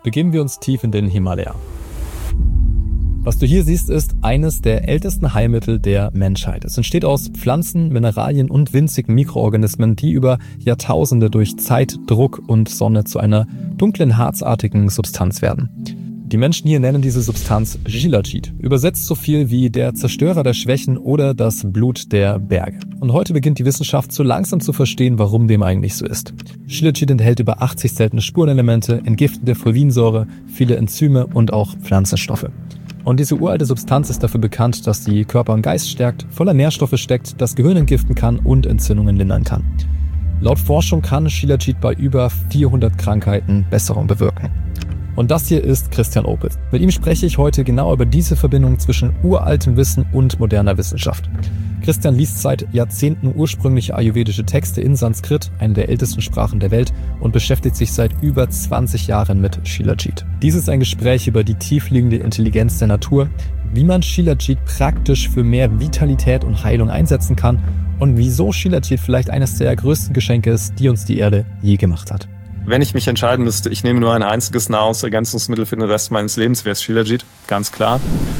begeben wir uns tief in den Himalaya. Was du hier siehst, ist eines der ältesten Heilmittel der Menschheit. Es entsteht aus Pflanzen, Mineralien und winzigen Mikroorganismen, die über Jahrtausende durch Zeit, Druck und Sonne zu einer dunklen, harzartigen Substanz werden. Die Menschen hier nennen diese Substanz Shilajit, übersetzt so viel wie der Zerstörer der Schwächen oder das Blut der Berge. Und heute beginnt die Wissenschaft so langsam zu verstehen, warum dem eigentlich so ist. Shilajit enthält über 80 seltene Spurenelemente, entgiftende Fulvinsäure, viele Enzyme und auch Pflanzenstoffe. Und diese uralte Substanz ist dafür bekannt, dass sie Körper und Geist stärkt, voller Nährstoffe steckt, das Gehirn entgiften kann und Entzündungen lindern kann. Laut Forschung kann Shilajit bei über 400 Krankheiten Besserung bewirken. Und das hier ist Christian Opitz. Mit ihm spreche ich heute genau über diese Verbindung zwischen uraltem Wissen und moderner Wissenschaft. Christian liest seit Jahrzehnten ursprüngliche ayurvedische Texte in Sanskrit, einer der ältesten Sprachen der Welt, und beschäftigt sich seit über 20 Jahren mit Shilajit. Dies ist ein Gespräch über die tiefliegende Intelligenz der Natur, wie man Shilajit praktisch für mehr Vitalität und Heilung einsetzen kann und wieso Shilajit vielleicht eines der größten Geschenke ist, die uns die Erde je gemacht hat. Wenn ich mich entscheiden müsste, ich nehme nur ein einziges Nahrungsergänzungsmittel für den Rest meines Lebens, wäre es Shilajit, ganz klar.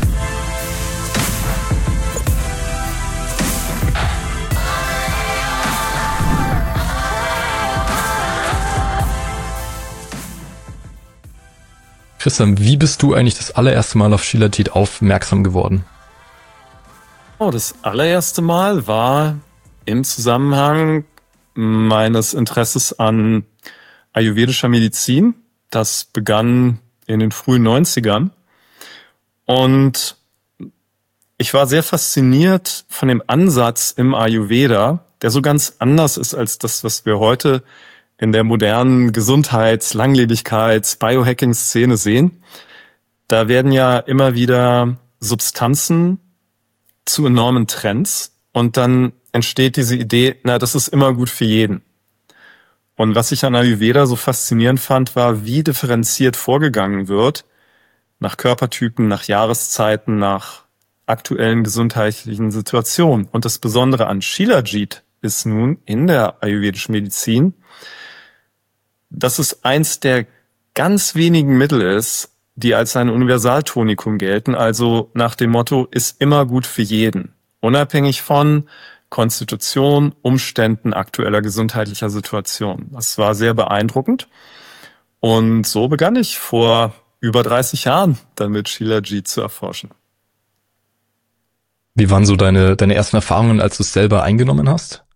Christian, wie bist du eigentlich das allererste Mal auf Shilajit aufmerksam geworden? Das allererste Mal war im Zusammenhang meines Interesses an ayurvedischer Medizin. Das begann in den frühen 90ern. Und ich war sehr fasziniert von dem Ansatz im Ayurveda, der so ganz anders ist als das, was wir heute in der modernen Gesundheits-, Langlebigkeits-, Biohacking-Szene sehen. Da werden ja immer wieder Substanzen zu enormen Trends und dann entsteht diese Idee, das ist immer gut für jeden. Und was ich an Ayurveda so faszinierend fand, war, wie differenziert vorgegangen wird, nach Körpertypen, nach Jahreszeiten, nach aktuellen gesundheitlichen Situationen. Und das Besondere an Shilajit ist nun in der ayurvedischen Medizin, dass es eins der ganz wenigen Mittel ist, die als ein Universaltonikum gelten, also nach dem Motto, ist immer gut für jeden, unabhängig von Konstitution, Umständen, aktueller gesundheitlicher Situation. Das war sehr beeindruckend. Und so begann ich vor über 30 Jahren damit Shilajit zu erforschen. Wie waren so deine ersten Erfahrungen, als du es selber eingenommen hast?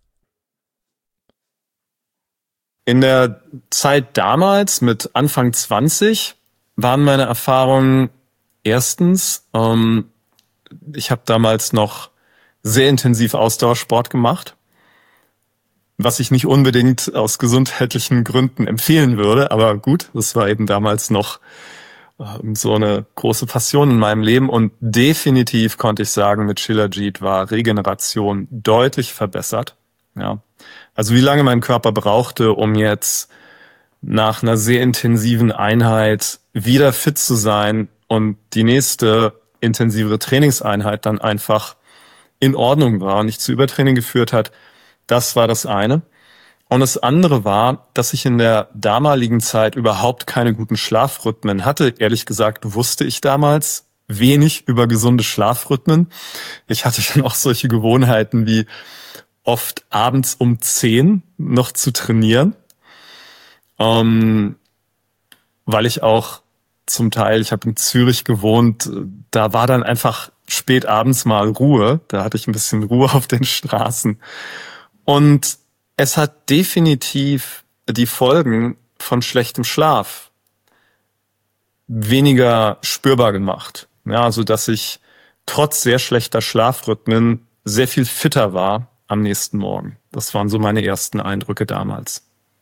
In der Zeit damals mit Anfang 20 waren meine Erfahrungen erstens, ich habe damals noch sehr intensiv Ausdauersport gemacht, was ich nicht unbedingt aus gesundheitlichen Gründen empfehlen würde, aber gut, das war eben damals noch so eine große Passion in meinem Leben und definitiv konnte ich sagen, mit Shilajit war Regeneration deutlich verbessert. Ja. Also wie lange mein Körper brauchte, um jetzt nach einer sehr intensiven Einheit wieder fit zu sein und die nächste intensivere Trainingseinheit dann einfach in Ordnung war und nicht zu Übertraining geführt hat, das war das eine. Und das andere war, dass ich in der damaligen Zeit überhaupt keine guten Schlafrhythmen hatte. Ehrlich gesagt wusste ich damals wenig über gesunde Schlafrhythmen. Ich hatte dann auch solche Gewohnheiten wie oft abends um 10 noch zu trainieren, weil ich auch zum Teil, ich habe in Zürich gewohnt, da war dann einfach spät abends mal Ruhe, da hatte ich ein bisschen Ruhe auf den Straßen und es hat definitiv die Folgen von schlechtem Schlaf weniger spürbar gemacht. Ja, also dass ich trotz sehr schlechter Schlafrhythmen sehr viel fitter war am nächsten Morgen. Das waren so meine ersten Eindrücke damals.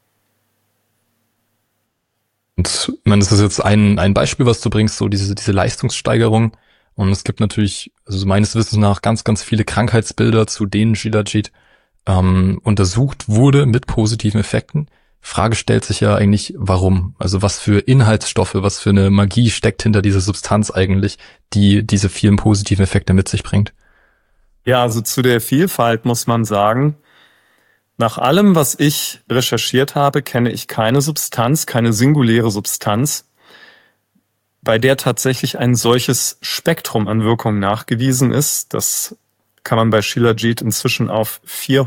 Und ich meine, das ist jetzt ein Beispiel, was du bringst, so diese Leistungssteigerung. Und es gibt natürlich, also meines Wissens nach, ganz, ganz viele Krankheitsbilder, zu denen Shilajit untersucht wurde mit positiven Effekten. Frage stellt sich ja eigentlich, warum? Also was für Inhaltsstoffe, was für eine Magie steckt hinter dieser Substanz eigentlich, die diese vielen positiven Effekte mit sich bringt? Ja, also zu der Vielfalt muss man sagen, nach allem, was ich recherchiert habe, kenne ich keine Substanz, keine singuläre Substanz, bei der tatsächlich ein solches Spektrum an Wirkungen nachgewiesen ist. Das kann man bei Shilajit inzwischen auf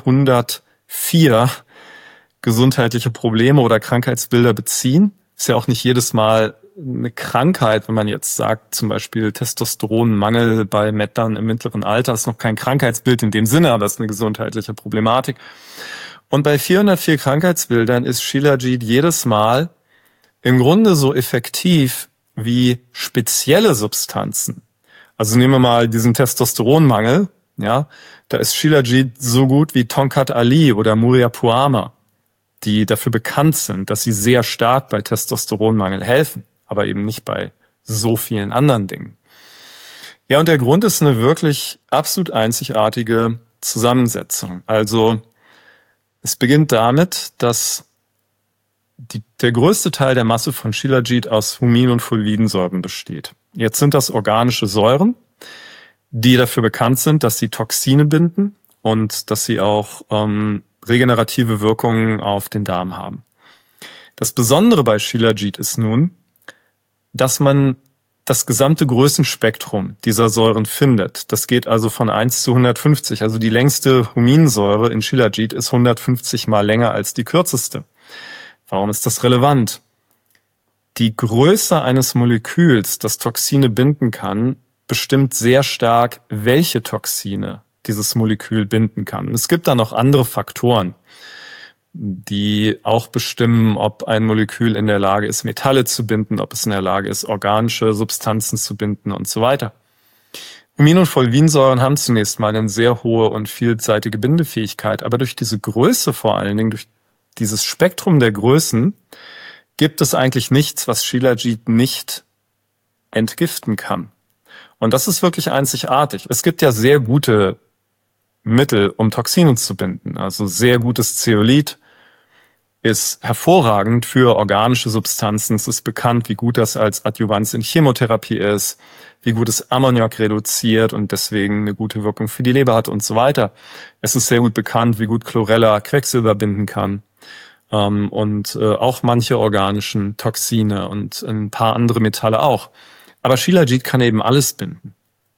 404 gesundheitliche Probleme oder Krankheitsbilder beziehen. Ist ja auch nicht jedes Mal eine Krankheit, wenn man jetzt sagt, zum Beispiel Testosteronmangel bei Männern im mittleren Alter, ist noch kein Krankheitsbild in dem Sinne, aber ist eine gesundheitliche Problematik. Und bei 404 Krankheitsbildern ist Shilajit jedes Mal im Grunde so effektiv wie spezielle Substanzen. Also nehmen wir mal diesen Testosteronmangel, ja, da ist Shilajit so gut wie Tongkat Ali oder Muriapuama, die dafür bekannt sind, dass sie sehr stark bei Testosteronmangel helfen, aber eben nicht bei so vielen anderen Dingen. Ja, und der Grund ist eine wirklich absolut einzigartige Zusammensetzung. Also es beginnt damit, dass der größte Teil der Masse von Shilajit aus Humin- und Fulvidensäuren besteht. Jetzt sind das organische Säuren, die dafür bekannt sind, dass sie Toxine binden und dass sie auch regenerative Wirkungen auf den Darm haben. Das Besondere bei Shilajit ist nun, dass man das gesamte Größenspektrum dieser Säuren findet. Das geht also von 1 zu 150. Also die längste Huminsäure in Shilajit ist 150 mal länger als die kürzeste. Warum ist das relevant? Die Größe eines Moleküls, das Toxine binden kann, bestimmt sehr stark, welche Toxine dieses Molekül binden kann. Und es gibt da noch andere Faktoren, die auch bestimmen, ob ein Molekül in der Lage ist, Metalle zu binden, ob es in der Lage ist, organische Substanzen zu binden und so weiter. Humin- und Fulvinsäuren haben zunächst mal eine sehr hohe und vielseitige Bindefähigkeit, aber durch diese Größe vor allen Dingen, durch dieses Spektrum der Größen, gibt es eigentlich nichts, was Shilajit nicht entgiften kann. Und das ist wirklich einzigartig. Es gibt ja sehr gute Mittel, um Toxine zu binden. Also sehr gutes Zeolit ist hervorragend für organische Substanzen. Es ist bekannt, wie gut das als Adjuvanz in Chemotherapie ist, wie gut es Ammoniak reduziert und deswegen eine gute Wirkung für die Leber hat und so weiter. Es ist sehr gut bekannt, wie gut Chlorella Quecksilber binden kann. Und auch manche organischen Toxine und ein paar andere Metalle auch. Aber Shilajit kann eben alles binden.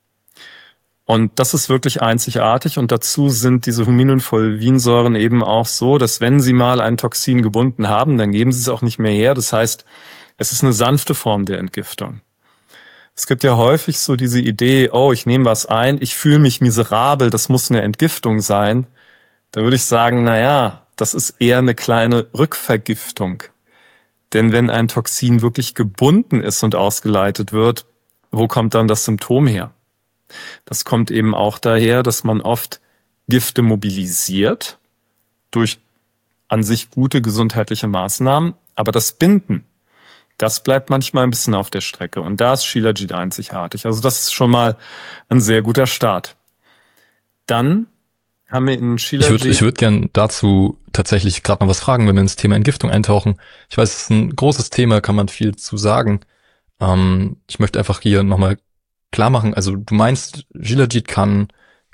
Und das ist wirklich einzigartig. Und dazu sind diese Humin- und Fulvinsäuren eben auch so, dass wenn sie mal ein Toxin gebunden haben, dann geben sie es auch nicht mehr her. Das heißt, es ist eine sanfte Form der Entgiftung. Es gibt ja häufig so diese Idee, oh, ich nehme was ein, ich fühle mich miserabel, das muss eine Entgiftung sein. Da würde ich sagen, naja, das ist eher eine kleine Rückvergiftung. Denn wenn ein Toxin wirklich gebunden ist und ausgeleitet wird, wo kommt dann das Symptom her? Das kommt eben auch daher, dass man oft Gifte mobilisiert durch an sich gute gesundheitliche Maßnahmen, aber das Binden, das bleibt manchmal ein bisschen auf der Strecke. Und da ist Shilajit einzigartig. Also das ist schon mal ein sehr guter Start. Dann haben wir in Shilajit... Ich würd gern dazu tatsächlich gerade noch was fragen, wenn wir ins Thema Entgiftung eintauchen. Ich weiß, es ist ein großes Thema, kann man viel zu sagen. Ich möchte einfach hier nochmal klar machen, also du meinst, Shilajit kann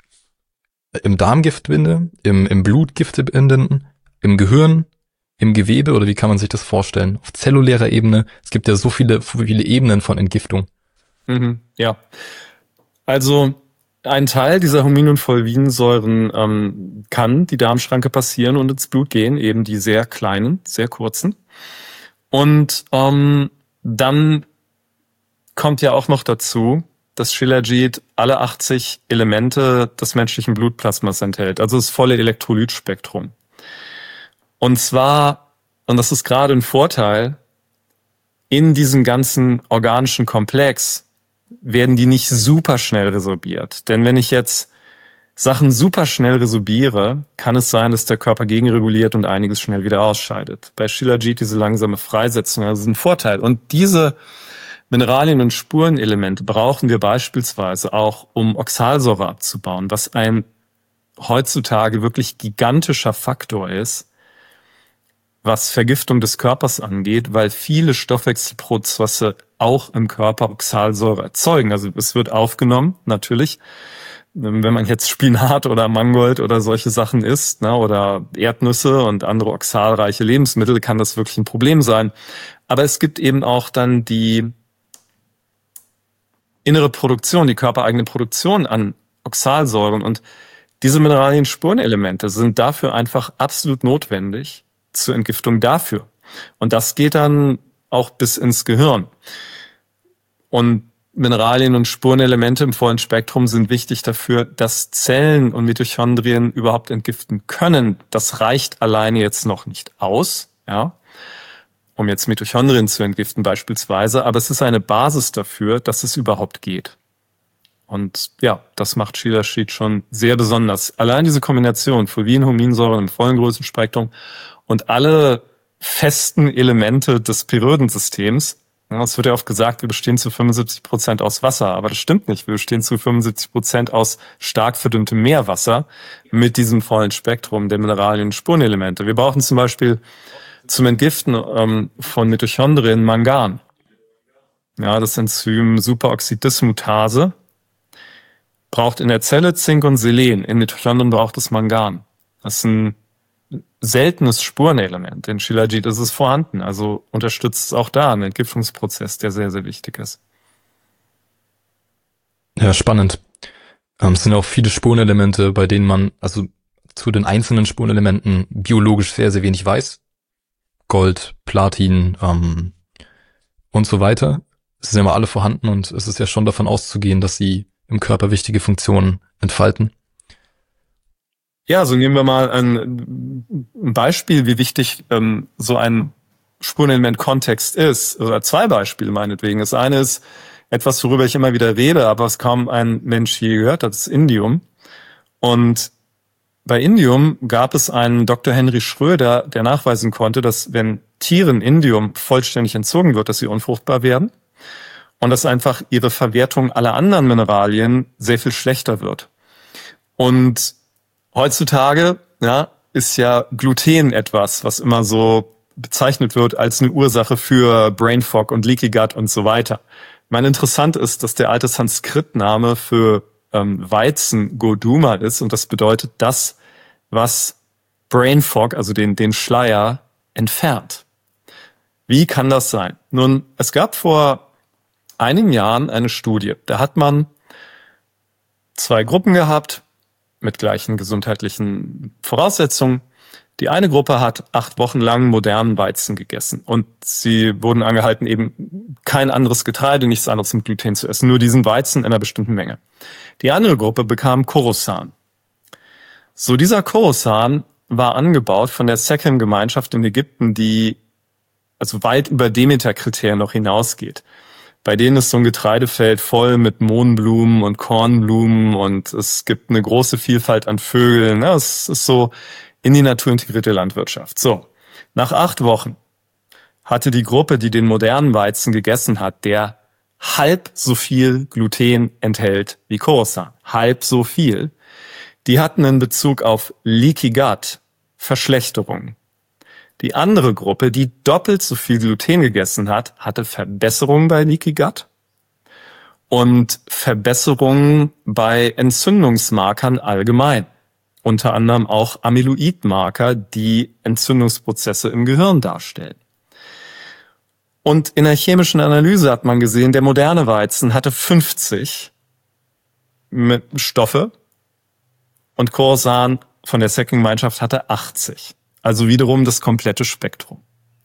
im Darm Gift binden, im Blut Gifte binden, im Gehirn, im Gewebe, oder wie kann man sich das vorstellen? Auf zellulärer Ebene, es gibt ja so viele Ebenen von Entgiftung. Ja, also ein Teil dieser Humin- und Fulvinsäuren kann die Darmschranke passieren und ins Blut gehen, eben die sehr kleinen, sehr kurzen. Und dann kommt ja auch noch dazu, dass Shilajit alle 80 Elemente des menschlichen Blutplasmas enthält, also das volle Elektrolytspektrum. Und zwar, und das ist gerade ein Vorteil, in diesem ganzen organischen Komplex werden die nicht super schnell resorbiert. Denn wenn ich jetzt Sachen super schnell resorbiere, kann es sein, dass der Körper gegenreguliert und einiges schnell wieder ausscheidet. Bei Shilajit diese langsame Freisetzung, also ist ein Vorteil. Und diese Mineralien und Spurenelemente brauchen wir beispielsweise auch, um Oxalsäure abzubauen, was ein heutzutage wirklich gigantischer Faktor ist, was Vergiftung des Körpers angeht, weil viele Stoffwechselprozesse auch im Körper Oxalsäure erzeugen. Also es wird aufgenommen, natürlich. Wenn man jetzt Spinat oder Mangold oder solche Sachen isst, ne, oder Erdnüsse und andere oxalreiche Lebensmittel, kann das wirklich ein Problem sein. Aber es gibt eben auch dann die innere Produktion, die körpereigene Produktion an Oxalsäuren. Und diese Mineralien-Spurenelemente sind dafür einfach absolut notwendig zur Entgiftung dafür. Und das geht dann auch bis ins Gehirn. Und Mineralien und Spurenelemente im vollen Spektrum sind wichtig dafür, dass Zellen und Mitochondrien überhaupt entgiften können. Das reicht alleine jetzt noch nicht aus, ja, um jetzt Mitochondrien zu entgiften beispielsweise, aber es ist eine Basis dafür, dass es überhaupt geht. Und ja, das macht Shilajit schon sehr besonders. Allein diese Kombination Fulvin, Huminsäuren im vollen Größenspektrum und alle festen Elemente des Periodensystems. Ja, es wird ja oft gesagt, wir bestehen zu 75% aus Wasser, aber das stimmt nicht. Wir bestehen zu 75% aus stark verdünntem Meerwasser mit diesem vollen Spektrum der Mineralien und Spurenelemente. Wir brauchen zum Beispiel zum Entgiften von Mitochondrien Mangan. Ja, das Enzym Superoxidismutase braucht in der Zelle Zink und Selen. In Mitochondrien braucht es Mangan. Das ist ein seltenes Spurenelement. In Shilajit ist es vorhanden. Also unterstützt es auch da einen Entgiftungsprozess, der sehr, sehr wichtig ist. Ja, spannend. Es sind auch viele Spurenelemente, bei denen man also zu den einzelnen Spurenelementen biologisch sehr, sehr wenig weiß. Gold, Platin und so weiter. Sie sind immer alle vorhanden und es ist ja schon davon auszugehen, dass sie im Körper wichtige Funktionen entfalten. Ja, so nehmen wir mal ein Beispiel, wie wichtig so ein Spurenelement-Kontext ist. Oder zwei Beispiele meinetwegen. Das eine ist etwas, worüber ich immer wieder rede, aber was kaum ein Mensch je gehört hat, das ist Indium. Und bei Indium gab es einen Dr. Henry Schröder, der nachweisen konnte, dass wenn Tieren Indium vollständig entzogen wird, dass sie unfruchtbar werden und dass einfach ihre Verwertung aller anderen Mineralien sehr viel schlechter wird. Und heutzutage, ja, ist ja Gluten etwas, was immer so bezeichnet wird als eine Ursache für Brain Fog und Leaky Gut und so weiter. Interessant ist, dass der alte Sanskrit-Name für Weizen Goduma ist und das bedeutet das, was Brain Fog, also den Schleier, entfernt. Wie kann das sein? Nun, es gab vor einigen Jahren eine Studie, da hat man zwei Gruppen gehabt mit gleichen gesundheitlichen Voraussetzungen. Die eine Gruppe hat 8 Wochen lang modernen Weizen gegessen und sie wurden angehalten, eben kein anderes Getreide, nichts anderes mit Gluten zu essen, nur diesen Weizen in einer bestimmten Menge. Die andere Gruppe bekam Khorasan. So, dieser Khorasan war angebaut von der Sechem-Gemeinschaft in Ägypten, die also weit über Demeter-Kriterien noch hinausgeht. Bei denen ist so ein Getreidefeld voll mit Mohnblumen und Kornblumen und es gibt eine große Vielfalt an Vögeln. Ja, es ist so in die Natur integrierte Landwirtschaft. So, nach 8 Wochen hatte die Gruppe, die den modernen Weizen gegessen hat, der halb so viel Gluten enthält wie Khorasan. Halb so viel. Die hatten in Bezug auf Leaky Gut Verschlechterungen. Die andere Gruppe, die doppelt so viel Gluten gegessen hat, hatte Verbesserungen bei Leaky Gut und Verbesserungen bei Entzündungsmarkern allgemein. Unter anderem auch Amyloidmarker, die Entzündungsprozesse im Gehirn darstellen. Und in der chemischen Analyse hat man gesehen, der moderne Weizen hatte 50 Stoffe und Khorasan von der Sechem-Gemeinschaft hatte 80. Also wiederum das komplette Spektrum.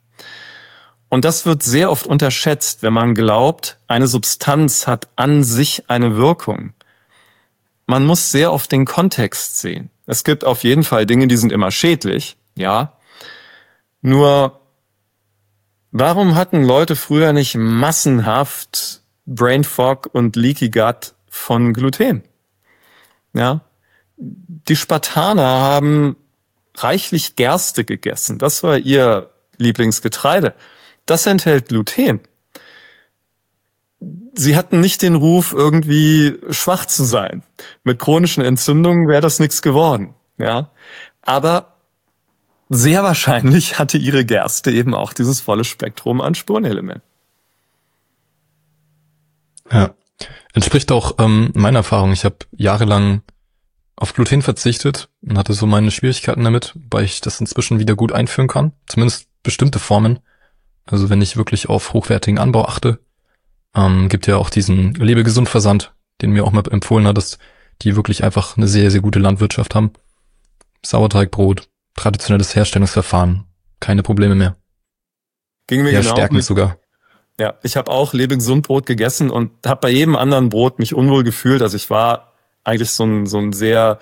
Und das wird sehr oft unterschätzt, wenn man glaubt, eine Substanz hat an sich eine Wirkung. Man muss sehr oft den Kontext sehen. Es gibt auf jeden Fall Dinge, die sind immer schädlich, ja. Nur, warum hatten Leute früher nicht massenhaft Brain Fog und Leaky Gut von Gluten? Ja. Die Spartaner haben reichlich Gerste gegessen. Das war ihr Lieblingsgetreide. Das enthält Gluten. Sie hatten nicht den Ruf, irgendwie schwach zu sein. Mit chronischen Entzündungen wäre das nichts geworden. Ja, aber sehr wahrscheinlich hatte ihre Gerste eben auch dieses volle Spektrum an Spurenelementen. Ja, entspricht auch meiner Erfahrung. Ich habe jahrelang auf Gluten verzichtet und hatte so meine Schwierigkeiten damit, weil ich das inzwischen wieder gut einführen kann. Zumindest bestimmte Formen. Also wenn ich wirklich auf hochwertigen Anbau achte. Gibt ja auch diesen Lebegesund-Versand, den mir auch mal empfohlen hattest, die wirklich einfach eine sehr, sehr gute Landwirtschaft haben. Sauerteigbrot, traditionelles Herstellungsverfahren, keine Probleme mehr. Ging mir Ja, genau. stärkend sogar. Ja, ich habe auch Lebegesundbrot gegessen und habe bei jedem anderen Brot mich unwohl gefühlt. Also ich war eigentlich so ein sehr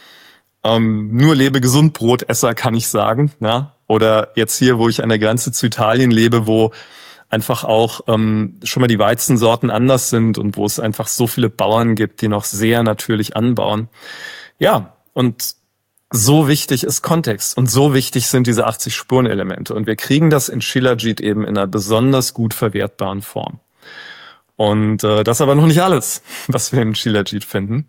nur Lebegesundbrotesser, kann ich sagen. Ja? Oder jetzt hier, wo ich an der Grenze zu Italien lebe, wo einfach auch schon mal die Weizensorten anders sind und wo es einfach so viele Bauern gibt, die noch sehr natürlich anbauen. Ja, und so wichtig ist Kontext und so wichtig sind diese 80 Spurenelemente. Und wir kriegen das in Shilajit eben in einer besonders gut verwertbaren Form. Und das ist aber noch nicht alles, was wir in Shilajit finden.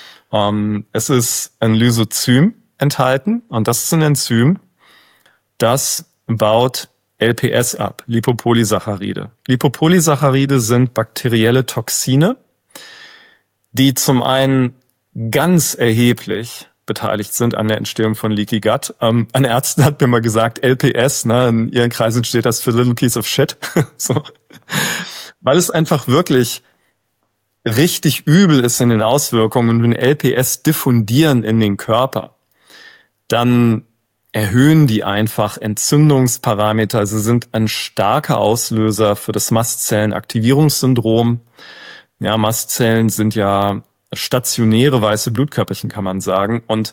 Es ist ein Lysozym enthalten und das ist ein Enzym, das baut LPS ab, Lipopolysaccharide. Lipopolysaccharide sind bakterielle Toxine, die zum einen ganz erheblich beteiligt sind an der Entstehung von Leaky Gut. Eine Ärztin hat mir mal gesagt, LPS, in ihren Kreisen steht das für Little Piece of Shit. So. Weil es einfach wirklich richtig übel ist in den Auswirkungen. Und wenn LPS diffundieren in den Körper, dann erhöhen die einfach Entzündungsparameter. Sie sind ein starker Auslöser für das Mastzellenaktivierungssyndrom. Ja, Mastzellen sind ja stationäre weiße Blutkörperchen, kann man sagen. Und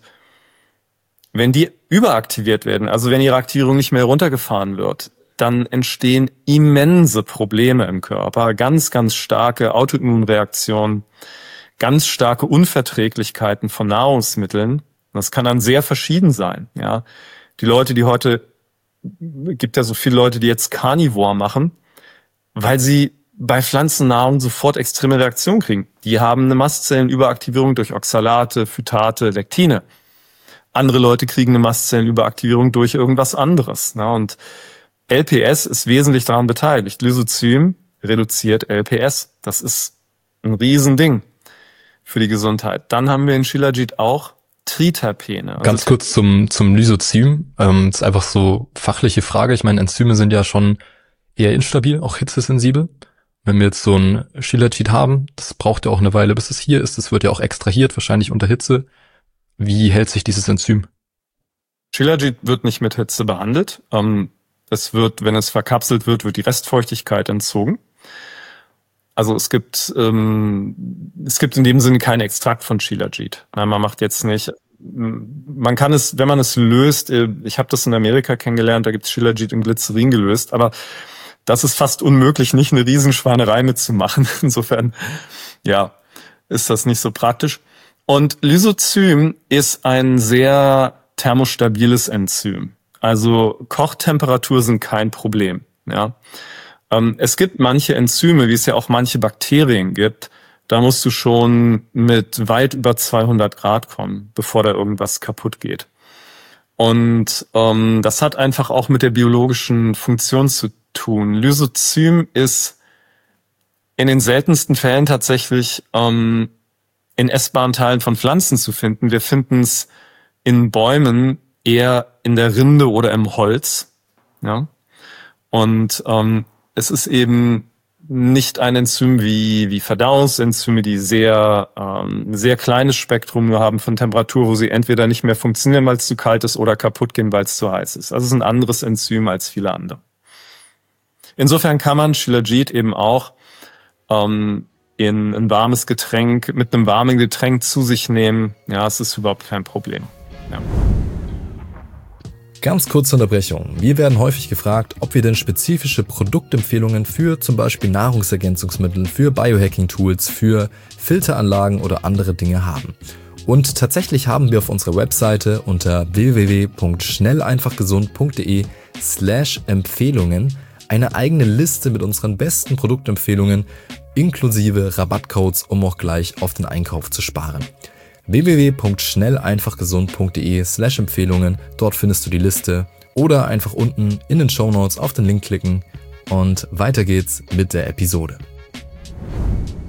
wenn die überaktiviert werden, also wenn ihre Aktivierung nicht mehr runtergefahren wird, dann entstehen immense Probleme im Körper, ganz, ganz starke Autoimmunreaktionen, ganz starke Unverträglichkeiten von Nahrungsmitteln. Das kann dann sehr verschieden sein. Ja, die Leute, die heute, gibt ja so viele Leute, die jetzt Carnivore machen, weil sie bei Pflanzennahrung sofort extreme Reaktionen kriegen. Die haben eine Mastzellenüberaktivierung durch Oxalate, Phytate, Lektine. Andere Leute kriegen eine Mastzellenüberaktivierung durch irgendwas anderes. Und LPS ist wesentlich daran beteiligt. Lysozym reduziert LPS. Das ist ein Riesending für die Gesundheit. Dann haben wir in Shilajit auch Triterpene. Ganz kurz zum Lysozym. Das ist einfach so fachliche Frage. Ich meine, Enzyme sind ja schon eher instabil, auch hitzesensibel. Wenn wir jetzt so ein Shilajit haben, das braucht ja auch eine Weile, bis es hier ist. Das wird ja auch extrahiert, wahrscheinlich unter Hitze. Wie hält sich dieses Enzym? Shilajit wird nicht mit Hitze behandelt. Es wird, wenn es verkapselt wird, die Restfeuchtigkeit entzogen. Also es gibt in dem Sinne keinen Extrakt von Shilajit. Man macht jetzt nicht, man kann es, wenn man es löst, ich habe das in Amerika kennengelernt, da gibt es Shilajit in Glycerin gelöst, aber das ist fast unmöglich, nicht eine Riesenschweinerei mitzumachen. Insofern, ja, ist das nicht so praktisch. Und Lysozym ist ein sehr thermostabiles Enzym. Also Kochtemperatur sind kein Problem. Ja, es gibt manche Enzyme, wie es ja auch manche Bakterien gibt. Da musst du schon mit weit über 200 Grad kommen, bevor da irgendwas kaputt geht. Und das hat einfach auch mit der biologischen Funktion zu tun. Lysozym ist in den seltensten Fällen tatsächlich in essbaren Teilen von Pflanzen zu finden. Wir finden es in Bäumen eher in der Rinde oder im Holz. Ja? Und es ist eben nicht ein Enzym wie Verdauungsenzyme, die sehr kleines Spektrum nur haben von Temperatur, wo sie entweder nicht mehr funktionieren, weil es zu kalt ist, oder kaputt gehen, weil es zu heiß ist. Also es ist ein anderes Enzym als viele andere. Insofern kann man Shilajit eben auch in ein warmes Getränk, mit einem warmen Getränk zu sich nehmen. Ja, es ist überhaupt kein Problem. Ja. Ganz kurze Unterbrechung. Wir werden häufig gefragt, ob wir denn spezifische Produktempfehlungen für zum Beispiel Nahrungsergänzungsmittel, für Biohacking-Tools, für Filteranlagen oder andere Dinge haben. Und tatsächlich haben wir auf unserer Webseite unter www.schnelleinfachgesund.de/Empfehlungen eine eigene Liste mit unseren besten Produktempfehlungen inklusive Rabattcodes, um auch gleich auf den Einkauf zu sparen. www.schnelleinfachgesund.de/Empfehlungen. Dort findest du die Liste oder einfach unten in den Shownotes auf den Link klicken und weiter geht's mit der Episode.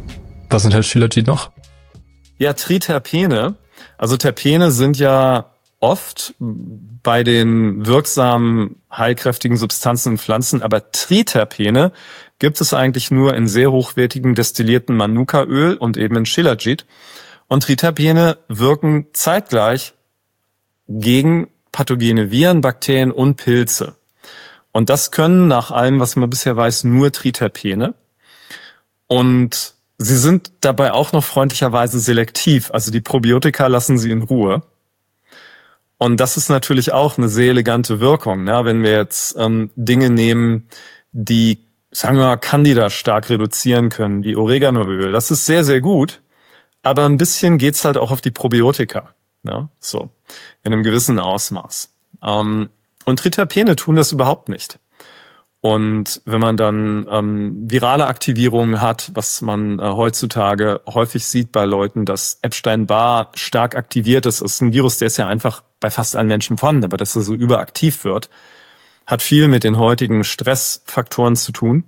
Was enthält Shilajit noch? Ja, Triterpene. Also Terpene sind ja oft bei den wirksamen, heilkräftigen Substanzen in Pflanzen, aber Triterpene gibt es eigentlich nur in sehr hochwertigen destillierten Manukaöl und eben in Shilajit. Und Triterpene wirken zeitgleich gegen pathogene Viren, Bakterien und Pilze. Und das können nach allem, was man bisher weiß, nur Triterpene. Und sie sind dabei auch noch freundlicherweise selektiv. Also die Probiotika lassen sie in Ruhe. Und das ist natürlich auch eine sehr elegante Wirkung. Ne? Wenn wir jetzt Dinge nehmen, die, sagen wir mal, Candida stark reduzieren können, wie Oreganoöl, das ist sehr, sehr gut. Aber ein bisschen geht's halt auch auf die Probiotika. Ne? So, in einem gewissen Ausmaß. Und Triterpene tun das überhaupt nicht. Und wenn man dann virale Aktivierungen hat, was man heutzutage häufig sieht bei Leuten, dass Epstein-Barr stark aktiviert ist ein Virus, der ist ja einfach bei fast allen Menschen vorhanden, aber dass er so überaktiv wird, hat viel mit den heutigen Stressfaktoren zu tun.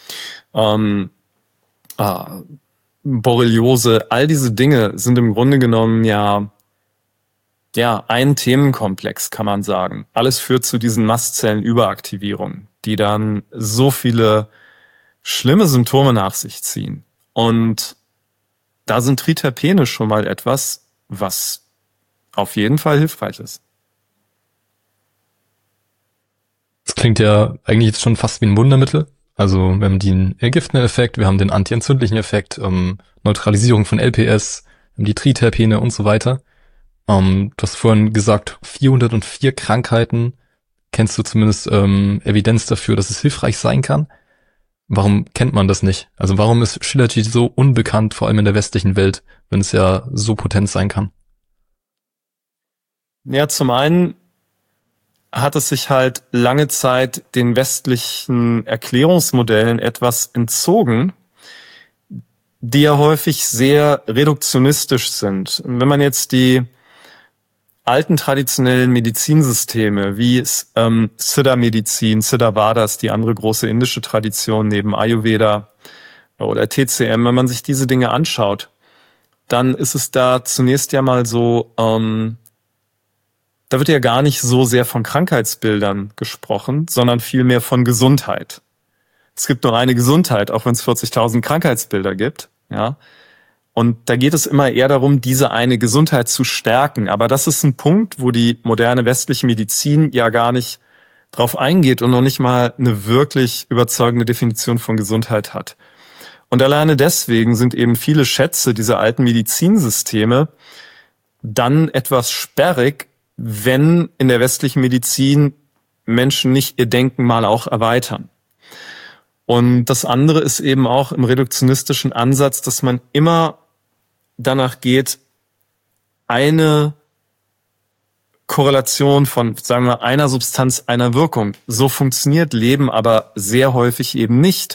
Borreliose, all diese Dinge sind im Grunde genommen ja ein Themenkomplex, kann man sagen. Alles führt zu diesen Mastzellenüberaktivierungen, die dann so viele schlimme Symptome nach sich ziehen. Und da sind Triterpene schon mal etwas, was auf jeden Fall hilfreich ist. Das klingt ja eigentlich jetzt schon fast wie ein Wundermittel. Also wir haben den entgiftenden Effekt, wir haben den antientzündlichen Effekt, Neutralisierung von LPS, wir haben die Triterpene und so weiter. Du hast vorhin gesagt, 404 Krankheiten. Kennst du zumindest Evidenz dafür, dass es hilfreich sein kann? Warum kennt man das nicht? Also warum ist Shilajit so unbekannt, vor allem in der westlichen Welt, wenn es ja so potent sein kann? Ja, zum einen hat es sich halt lange Zeit den westlichen Erklärungsmodellen etwas entzogen, die ja häufig sehr reduktionistisch sind. Wenn man jetzt die alten traditionellen Medizinsysteme wie Siddha-Medizin, Siddhavada ist die andere große indische Tradition neben Ayurveda oder TCM, wenn man sich diese Dinge anschaut, dann ist es da zunächst ja mal so, da wird ja gar nicht so sehr von Krankheitsbildern gesprochen, sondern vielmehr von Gesundheit. Es gibt nur eine Gesundheit, auch wenn es 40.000 Krankheitsbilder gibt, ja. Und da geht es immer eher darum, diese eine Gesundheit zu stärken. Aber das ist ein Punkt, wo die moderne westliche Medizin ja gar nicht drauf eingeht und noch nicht mal eine wirklich überzeugende Definition von Gesundheit hat. Und alleine deswegen sind eben viele Schätze dieser alten Medizinsysteme dann etwas sperrig, wenn in der westlichen Medizin Menschen nicht ihr Denken mal auch erweitern. Und das andere ist eben auch im reduktionistischen Ansatz, dass man immer danach geht, eine Korrelation von, sagen wir, einer Substanz, einer Wirkung. So funktioniert Leben aber sehr häufig eben nicht.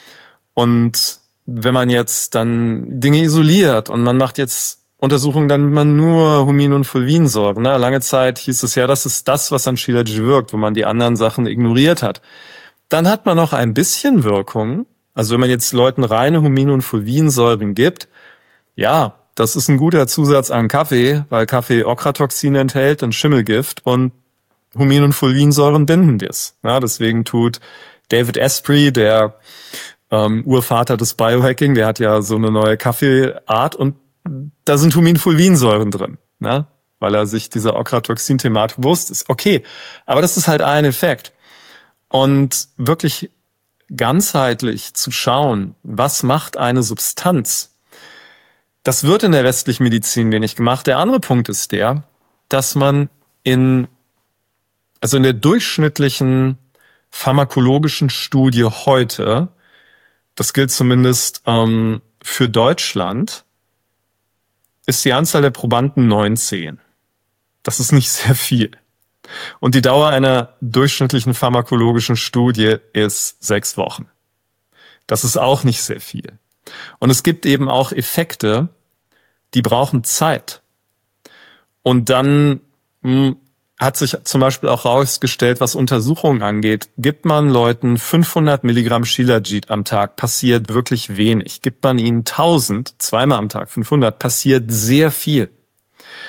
Und wenn man jetzt dann Dinge isoliert und man macht jetzt Untersuchungen, dann man nur Humin und Fulvinsäuren. Ne? Lange Zeit hieß es ja, das ist das, was an Shilajit wirkt, wo man die anderen Sachen ignoriert hat. Dann hat man noch ein bisschen Wirkung. Also wenn man jetzt Leuten reine Humin- und Fulvinsäuren gibt, ja, das ist ein guter Zusatz an Kaffee, weil Kaffee Okratoxin enthält, ein Schimmelgift, und Humin- und Fulvinsäuren binden das. Ja, deswegen tut David Asprey, der Urvater des Biohacking, der hat ja so eine neue Kaffeeart und da sind Humin-Fulvinsäuren drin, ne? Weil er sich dieser Okratoxin-Thematik bewusst ist. Okay, aber das ist halt ein Effekt. Und wirklich ganzheitlich zu schauen, was macht eine Substanz, das wird in der westlichen Medizin wenig gemacht. Der andere Punkt ist der, dass man in der durchschnittlichen pharmakologischen Studie heute, das gilt zumindest für Deutschland, ist die Anzahl der Probanden 19. Das ist nicht sehr viel. Und die Dauer einer durchschnittlichen pharmakologischen Studie ist 6 Wochen. Das ist auch nicht sehr viel. Und es gibt eben auch Effekte, die brauchen Zeit. Und dann hat sich zum Beispiel auch herausgestellt, was Untersuchungen angeht, gibt man Leuten 500 Milligramm Shilajit am Tag, passiert wirklich wenig. Gibt man ihnen 1000, zweimal am Tag 500, passiert sehr viel.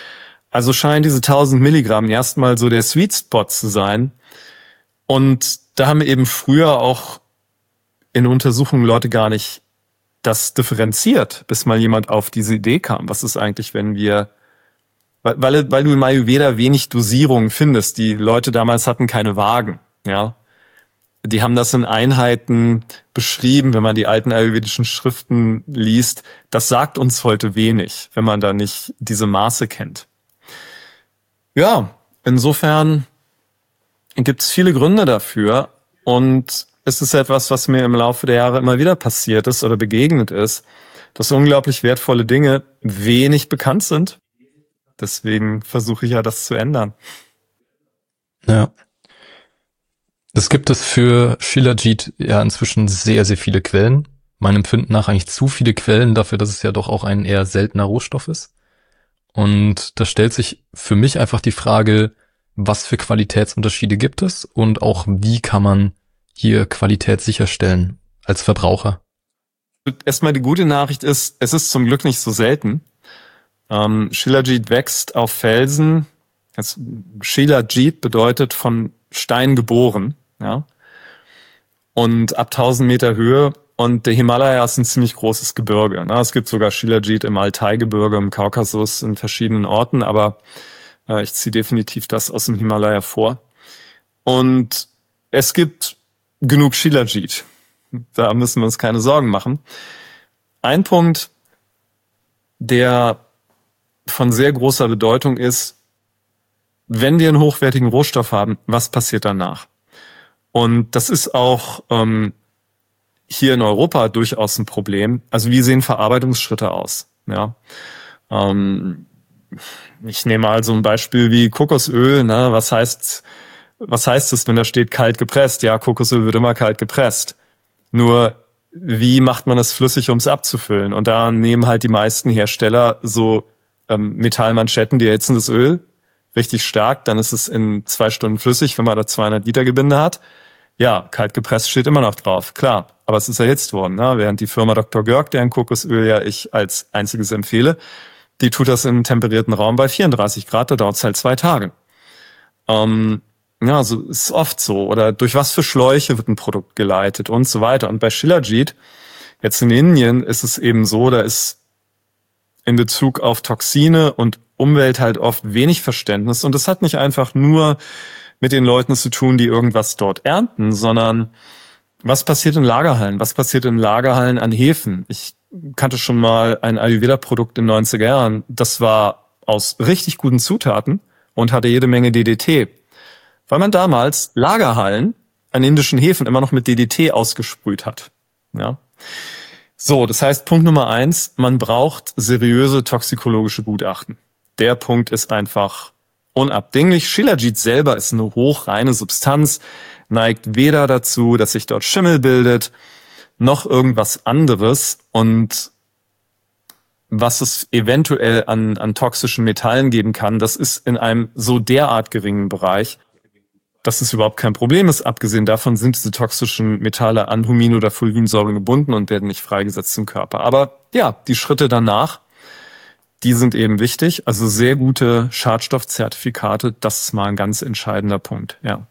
Also scheinen diese 1000 Milligramm erstmal so der Sweet Spot zu sein. Und da haben eben früher auch in Untersuchungen Leute gar nicht das differenziert, bis mal jemand auf diese Idee kam. Was ist eigentlich, wenn wir, weil du im Ayurveda wenig Dosierungen findest. Die Leute damals hatten keine Wagen, ja. Die haben das in Einheiten beschrieben, wenn man die alten ayurvedischen Schriften liest. Das sagt uns heute wenig, wenn man da nicht diese Maße kennt. Ja, insofern gibt es viele Gründe dafür und es ist etwas, was mir im Laufe der Jahre immer wieder passiert ist oder begegnet ist, dass unglaublich wertvolle Dinge wenig bekannt sind. Deswegen versuche ich ja, das zu ändern. Ja. Es gibt es für Shilajit ja inzwischen sehr, sehr viele Quellen. Meinem Empfinden nach eigentlich zu viele Quellen dafür, dass es ja doch auch ein eher seltener Rohstoff ist. Und da stellt sich für mich einfach die Frage, was für Qualitätsunterschiede gibt es und auch wie kann man hier Qualität sicherstellen als Verbraucher? Erstmal die gute Nachricht ist, es ist zum Glück nicht so selten. Shilajit wächst auf Felsen. Shilajit bedeutet von Stein geboren, ja. Und ab 1000 Meter Höhe. Und der Himalaya ist ein ziemlich großes Gebirge. Ne? Es gibt sogar Shilajit im Altai-Gebirge, im Kaukasus, in verschiedenen Orten. Aber ich ziehe definitiv das aus dem Himalaya vor. Und es gibt genug Shilajit. Da müssen wir uns keine Sorgen machen. Ein Punkt, der von sehr großer Bedeutung ist, wenn wir einen hochwertigen Rohstoff haben, was passiert danach? Und das ist auch hier in Europa durchaus ein Problem. Also wie sehen Verarbeitungsschritte aus? Ja. Ich nehme mal so ein Beispiel wie Kokosöl. Ne? Was heißt es, wenn da steht kalt gepresst? Ja, Kokosöl wird immer kalt gepresst. Nur wie macht man es flüssig, um es abzufüllen? Und da nehmen halt die meisten Hersteller so Metallmanschetten, die erhitzen das Öl richtig stark, dann ist es in 2 Stunden flüssig, wenn man da 200 Liter Gebinde hat. Ja, kalt gepresst steht immer noch drauf, klar, aber es ist erhitzt worden. Ne? Während die Firma Dr. Görg, deren Kokosöl ja ich als einziges empfehle, die tut das in einem temperierten Raum bei 34 Grad, da dauert es halt 2 Tage. Ja, so ist oft so. Oder durch was für Schläuche wird ein Produkt geleitet und so weiter. Und bei Shilajit, jetzt in Indien, ist es eben so, da ist in Bezug auf Toxine und Umwelt halt oft wenig Verständnis. Und das hat nicht einfach nur mit den Leuten zu tun, die irgendwas dort ernten, sondern was passiert in Lagerhallen? Was passiert in Lagerhallen an Hefen? Ich kannte schon mal ein Ayurveda-Produkt in den 90er Jahren. Das war aus richtig guten Zutaten und hatte jede Menge DDT. Weil man damals Lagerhallen an indischen Hefen immer noch mit DDT ausgesprüht hat. Ja. So, das heißt, Punkt Nummer 1, man braucht seriöse toxikologische Gutachten. Der Punkt ist einfach unabdinglich. Shilajit selber ist eine hochreine Substanz, neigt weder dazu, dass sich dort Schimmel bildet, noch irgendwas anderes. Und was es eventuell an toxischen Metallen geben kann, das ist in einem so derart geringen Bereich, dass es überhaupt kein Problem ist. Abgesehen davon sind diese toxischen Metalle an Humin- oder Fulvinsäuren gebunden und werden nicht freigesetzt im Körper. Aber ja, die Schritte danach, die sind eben wichtig. Also sehr gute Schadstoffzertifikate, das ist mal ein ganz entscheidender Punkt, ja.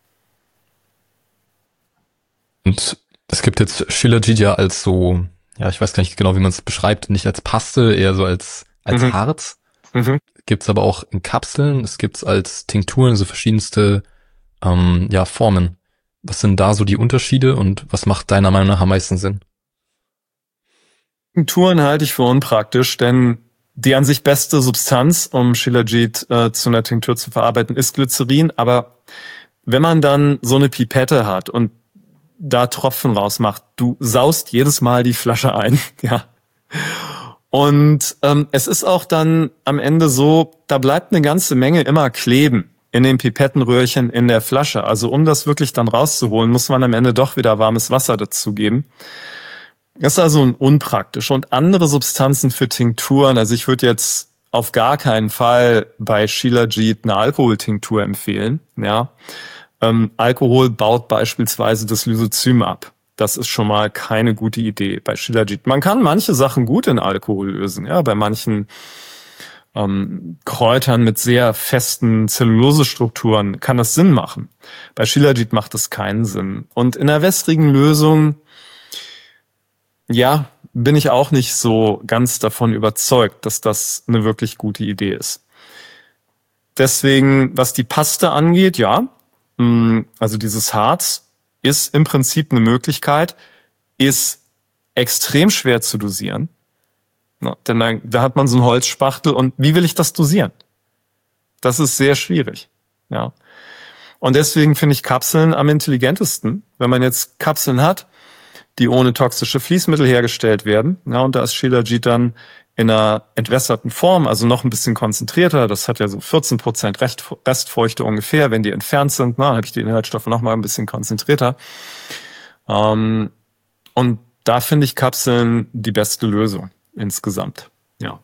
Und es gibt jetzt Shilajit ja als so, ja, ich weiß gar nicht genau, wie man es beschreibt, nicht als Paste, eher so als Harz. Gibt's aber auch in Kapseln, es gibt's als Tinkturen, so verschiedenste Formen. Was sind da so die Unterschiede und was macht deiner Meinung nach am meisten Sinn? Tinkturen halte ich für unpraktisch, denn die an sich beste Substanz, um Shilajit zu einer Tinktur zu verarbeiten, ist Glycerin. Aber wenn man dann so eine Pipette hat und da Tropfen rausmacht, du saust jedes Mal die Flasche ein, ja. Und es ist auch dann am Ende so, da bleibt eine ganze Menge immer kleben in den Pipettenröhrchen in der Flasche. Also um das wirklich dann rauszuholen, muss man am Ende doch wieder warmes Wasser dazugeben. Das ist also unpraktisch. Und andere Substanzen für Tinkturen, also ich würde jetzt auf gar keinen Fall bei Shilajit eine Alkoholtinktur empfehlen. Ja, Alkohol baut beispielsweise das Lysozym ab. Das ist schon mal keine gute Idee bei Shilajit. Man kann manche Sachen gut in Alkohol lösen. Ja, bei manchen Kräutern mit sehr festen Zellulosestrukturen kann das Sinn machen. Bei Shilajit macht das keinen Sinn. Und in der wässrigen Lösung, ja, bin ich auch nicht so ganz davon überzeugt, dass das eine wirklich gute Idee ist. Deswegen, was die Paste angeht, ja, also dieses Harz ist im Prinzip eine Möglichkeit, ist extrem schwer zu dosieren. Ja, denn da hat man so einen Holzspachtel und wie will ich das dosieren? Das ist sehr schwierig. Ja. Und deswegen finde ich Kapseln am intelligentesten. Wenn man jetzt Kapseln hat, die ohne toxische Fließmittel hergestellt werden, ja, und da ist Shilajit dann in einer entwässerten Form, also noch ein bisschen konzentrierter, das hat ja so 14% Restfeuchte ungefähr, wenn die entfernt sind, dann habe ich die Inhaltsstoffe noch mal ein bisschen konzentrierter. Und da finde ich Kapseln die beste Lösung insgesamt, ja.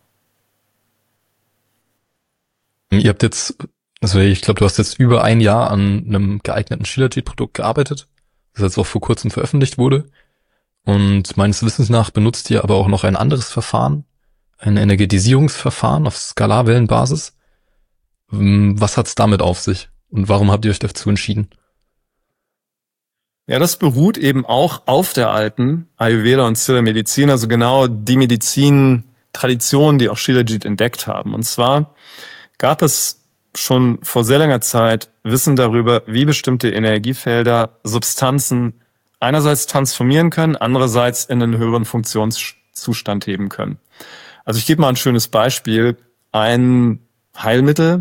Ihr habt jetzt, also ich glaube, du hast jetzt über ein Jahr an einem geeigneten Shilajit-Produkt gearbeitet, das jetzt auch vor kurzem veröffentlicht wurde. Und meines Wissens nach benutzt ihr aber auch noch ein anderes Verfahren, ein Energetisierungsverfahren auf Skalarwellenbasis. Was hat's damit auf sich? Und warum habt ihr euch dazu entschieden? Ja, das beruht eben auch auf der alten Ayurveda und Siddha Medizin, also genau die Medizin-Tradition, die auch Shilajit entdeckt haben. Und zwar gab es schon vor sehr langer Zeit Wissen darüber, wie bestimmte Energiefelder Substanzen einerseits transformieren können, andererseits in einen höheren Funktionszustand heben können. Also ich gebe mal ein schönes Beispiel. Ein Heilmittel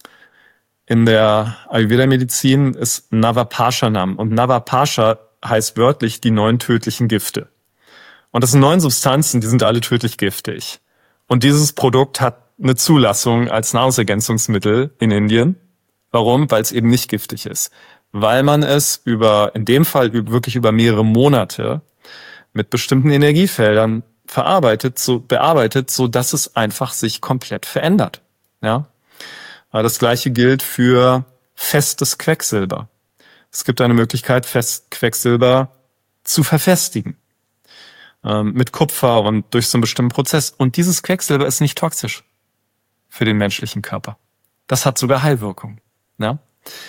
in der Ayurveda-Medizin ist Navaparshanam. Und Navapasha heißt wörtlich die 9 tödlichen Gifte. Und das sind 9 Substanzen, die sind alle tödlich giftig. Und dieses Produkt hat eine Zulassung als Nahrungsergänzungsmittel in Indien. Warum? Weil es eben nicht giftig ist. Weil man es in dem Fall wirklich über mehrere Monate mit bestimmten Energiefeldern bearbeitet, so dass es einfach sich komplett verändert. Ja? Das Gleiche gilt für festes Quecksilber. Es gibt eine Möglichkeit, Quecksilber zu verfestigen. Mit Kupfer und durch so einen bestimmten Prozess. Und dieses Quecksilber ist nicht toxisch für den menschlichen Körper. Das hat sogar Heilwirkung. Ja?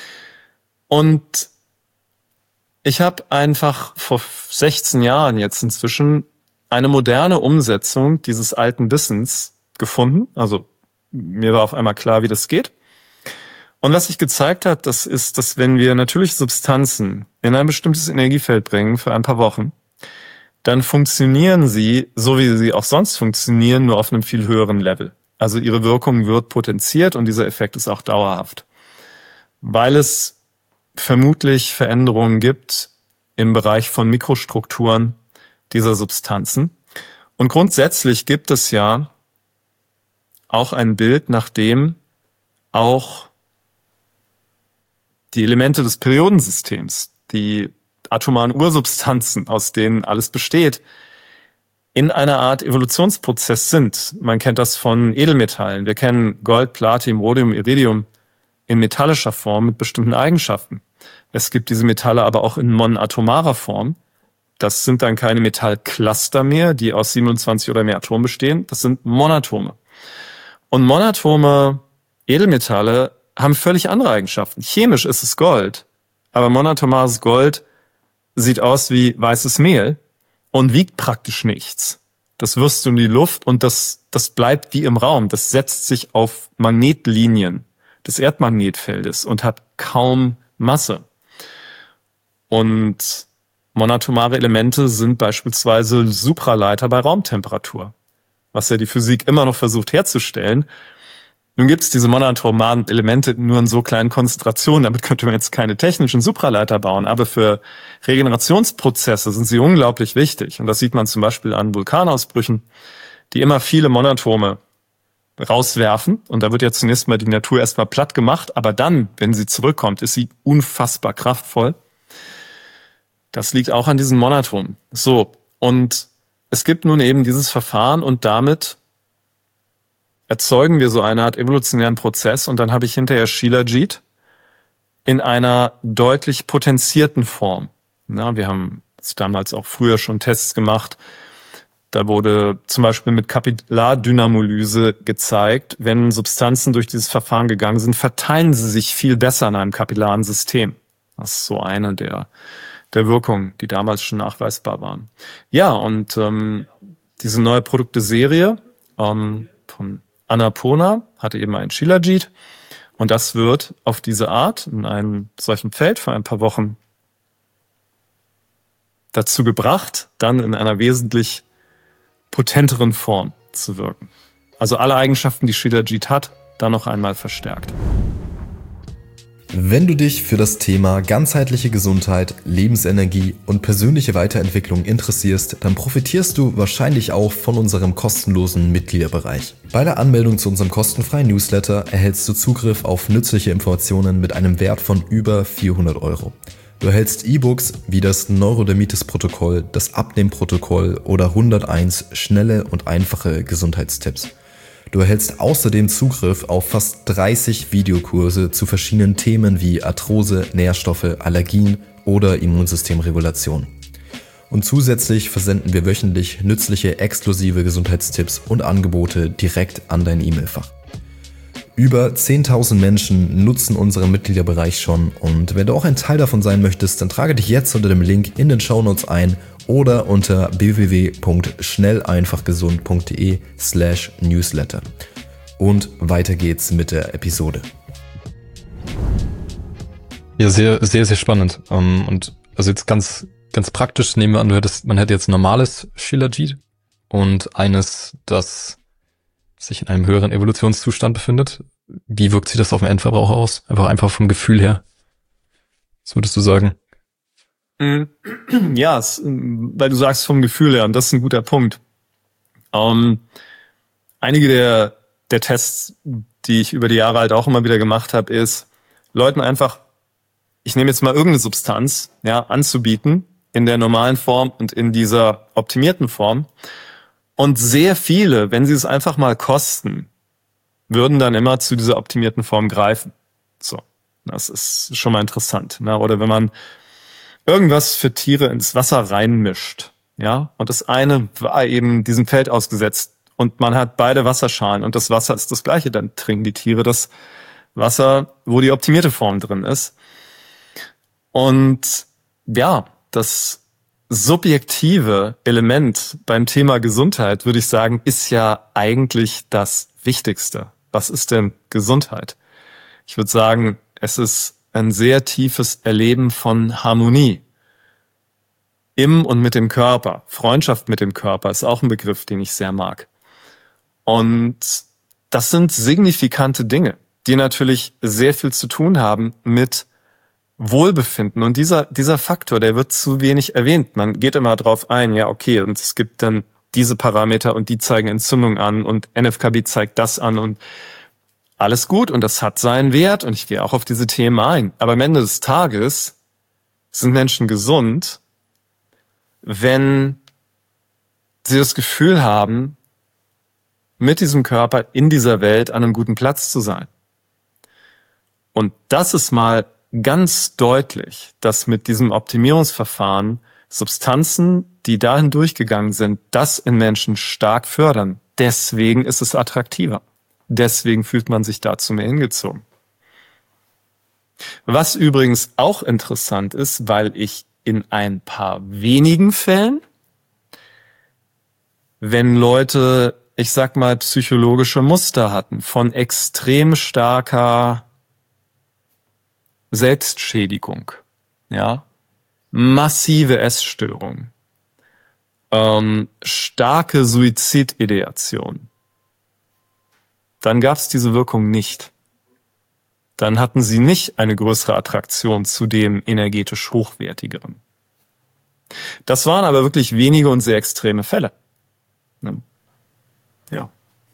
Und ich habe einfach vor 16 Jahren jetzt inzwischen eine moderne Umsetzung dieses alten Wissens gefunden. Also mir war auf einmal klar, wie das geht. Und was sich gezeigt hat, das ist, dass wenn wir natürliche Substanzen in ein bestimmtes Energiefeld bringen für ein paar Wochen, dann funktionieren sie, so wie sie auch sonst funktionieren, nur auf einem viel höheren Level. Also ihre Wirkung wird potenziert und dieser Effekt ist auch dauerhaft. Weil es vermutlich Veränderungen gibt im Bereich von Mikrostrukturen dieser Substanzen. Und grundsätzlich gibt es ja auch ein Bild, nach dem auch die Elemente des Periodensystems, die atomaren Ursubstanzen, aus denen alles besteht, in einer Art Evolutionsprozess sind. Man kennt das von Edelmetallen. Wir kennen Gold, Platin, Rhodium, Iridium in metallischer Form mit bestimmten Eigenschaften. Es gibt diese Metalle aber auch in monatomarer Form. Das sind dann keine Metallcluster mehr, die aus 27 oder mehr Atomen bestehen. Das sind Monatome. Und monatome Edelmetalle haben völlig andere Eigenschaften. Chemisch ist es Gold, aber monatomares Gold sieht aus wie weißes Mehl und wiegt praktisch nichts. Das wirfst du in die Luft und das bleibt wie im Raum. Das setzt sich auf Magnetlinien des Erdmagnetfeldes und hat kaum Masse. Und monatomare Elemente sind beispielsweise Supraleiter bei Raumtemperatur, was ja die Physik immer noch versucht herzustellen. Nun gibt es diese monatomaren Elemente nur in so kleinen Konzentrationen, damit könnte man jetzt keine technischen Supraleiter bauen, aber für Regenerationsprozesse sind sie unglaublich wichtig. Und das sieht man zum Beispiel an Vulkanausbrüchen, die immer viele Monatome rauswerfen. Und da wird ja zunächst mal die Natur erstmal platt gemacht, aber dann, wenn sie zurückkommt, ist sie unfassbar kraftvoll. Das liegt auch an diesen Monatomen. So, und es gibt nun eben dieses Verfahren und damit erzeugen wir so eine Art evolutionären Prozess und dann habe ich hinterher Shilajit in einer deutlich potenzierten Form. Na, wir haben damals auch früher schon Tests gemacht Da wurde zum Beispiel mit Kapillardynamolyse gezeigt, wenn Substanzen durch dieses Verfahren gegangen sind, verteilen sie sich viel besser in einem kapillaren System. Das ist so eine der Wirkungen, die damals schon nachweisbar waren. Ja, und diese neue Produkteserie von Annapurna hatte eben ein Shilajit. Und das wird auf diese Art in einem solchen Feld vor ein paar Wochen dazu gebracht, dann in einer wesentlich potenteren Form zu wirken. Also alle Eigenschaften, die Shilajit hat, dann noch einmal verstärkt. Wenn du dich für das Thema ganzheitliche Gesundheit, Lebensenergie und persönliche Weiterentwicklung interessierst, dann profitierst du wahrscheinlich auch von unserem kostenlosen Mitgliederbereich. Bei der Anmeldung zu unserem kostenfreien Newsletter erhältst du Zugriff auf nützliche Informationen mit einem Wert von über 400 €. Du erhältst E-Books wie das Neurodermitis-Protokoll, das Abnehmprotokoll oder 101 schnelle und einfache Gesundheitstipps. Du erhältst außerdem Zugriff auf fast 30 Videokurse zu verschiedenen Themen wie Arthrose, Nährstoffe, Allergien oder Immunsystemregulation. Und zusätzlich versenden wir wöchentlich nützliche, exklusive Gesundheitstipps und Angebote direkt an dein E-Mail-Fach. Über 10.000 Menschen nutzen unseren Mitgliederbereich schon und wenn du auch ein Teil davon sein möchtest, dann trage dich jetzt unter dem Link in den Shownotes ein oder unter www.schnelleinfachgesund.de/newsletter. Und weiter geht's mit der Episode. Ja, sehr, sehr, sehr spannend. Und also jetzt ganz praktisch nehmen wir an, man hätte jetzt ein normales Shilajit und eines, das sich in einem höheren Evolutionszustand befindet. Wie wirkt sich das auf den Endverbraucher aus? Einfach vom Gefühl her. Was würdest du sagen? Ja, weil du sagst vom Gefühl her, und das ist ein guter Punkt. Einige der Tests, die ich über die Jahre halt auch immer wieder gemacht habe, ist, Leuten einfach, ich nehme jetzt mal irgendeine Substanz, ja, anzubieten, in der normalen Form und in dieser optimierten Form. Und sehr viele, wenn sie es einfach mal kosten, würden dann immer zu dieser optimierten Form greifen. So, das ist schon mal interessant. Ne? Oder wenn man irgendwas für Tiere ins Wasser reinmischt, ja, und das eine war eben diesem Feld ausgesetzt und man hat beide Wasserschalen und das Wasser ist das gleiche, dann trinken die Tiere das Wasser, wo die optimierte Form drin ist. Und ja, das subjektive Element beim Thema Gesundheit, würde ich sagen, ist ja eigentlich das Wichtigste. Was ist denn Gesundheit? Ich würde sagen, es ist ein sehr tiefes Erleben von Harmonie im und mit dem Körper. Freundschaft mit dem Körper ist auch ein Begriff, den ich sehr mag. Und das sind signifikante Dinge, die natürlich sehr viel zu tun haben mit Wohlbefinden. Und dieser Faktor, der wird zu wenig erwähnt. Man geht immer drauf ein, ja, okay, und es gibt dann diese Parameter und die zeigen Entzündung an und NFKB zeigt das an und alles gut und das hat seinen Wert und ich gehe auch auf diese Themen ein. Aber am Ende des Tages sind Menschen gesund, wenn sie das Gefühl haben, mit diesem Körper in dieser Welt an einem guten Platz zu sein. Und das ist mal ganz deutlich, dass mit diesem Optimierungsverfahren Substanzen, die dahin durchgegangen sind, das in Menschen stark fördern. Deswegen ist es attraktiver. Deswegen fühlt man sich dazu mehr hingezogen. Was übrigens auch interessant ist, weil ich in ein paar wenigen Fällen, wenn Leute, ich sag mal, psychologische Muster hatten von extrem starker Selbstschädigung, ja, massive Essstörung, starke Suizidideation, dann gab es diese Wirkung nicht. Dann hatten sie nicht eine größere Attraktion zu dem energetisch Hochwertigeren. Das waren aber wirklich wenige und sehr extreme Fälle. Ja.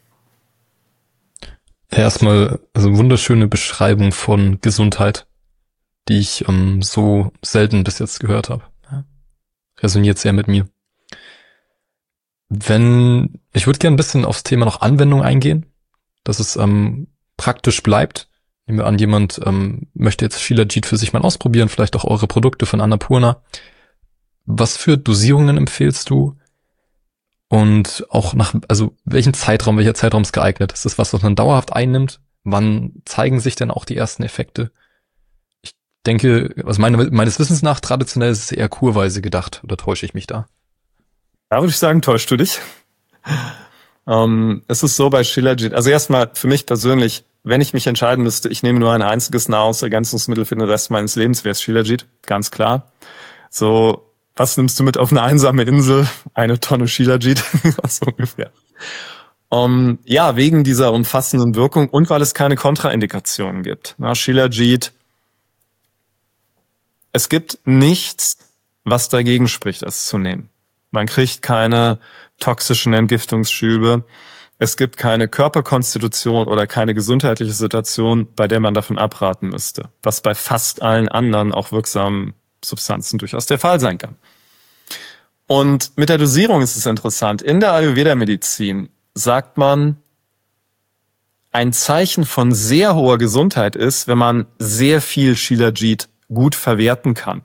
Erstmal, also wunderschöne Beschreibung von Gesundheit, die ich so selten bis jetzt gehört habe. Resoniert sehr mit mir. Ich würde gerne ein bisschen aufs Thema noch Anwendung eingehen, dass es praktisch bleibt. Nehmen wir an, jemand möchte jetzt Shilajit für sich mal ausprobieren, vielleicht auch eure Produkte von Annapurna. Was für Dosierungen empfehlst du? Und auch welcher Zeitraum ist geeignet? Ist das was man dauerhaft einnimmt? Wann zeigen sich denn auch die ersten Effekte? Ich denke, also meines Wissens nach traditionell ist es eher kurweise gedacht. Oder täusche ich mich da? Da würde ich sagen, täuschst du dich. Es ist so bei Shilajit, also erstmal für mich persönlich, wenn ich mich entscheiden müsste, ich nehme nur ein einziges Nahrungsergänzungsmittel für den Rest meines Lebens, wäre es Shilajit, ganz klar. So, was nimmst du mit auf eine einsame Insel? Eine Tonne Shilajit, so ungefähr. Ja, wegen dieser umfassenden Wirkung und weil es keine Kontraindikationen gibt. Shilajit, es gibt nichts, was dagegen spricht, es zu nehmen. Man kriegt keine toxischen Entgiftungsschübe. Es gibt keine Körperkonstitution oder keine gesundheitliche Situation, bei der man davon abraten müsste, was bei fast allen anderen auch wirksamen Substanzen durchaus der Fall sein kann. Und mit der Dosierung ist es interessant. In der Ayurveda-Medizin sagt man, ein Zeichen von sehr hoher Gesundheit ist, wenn man sehr viel Shilajit gut verwerten kann.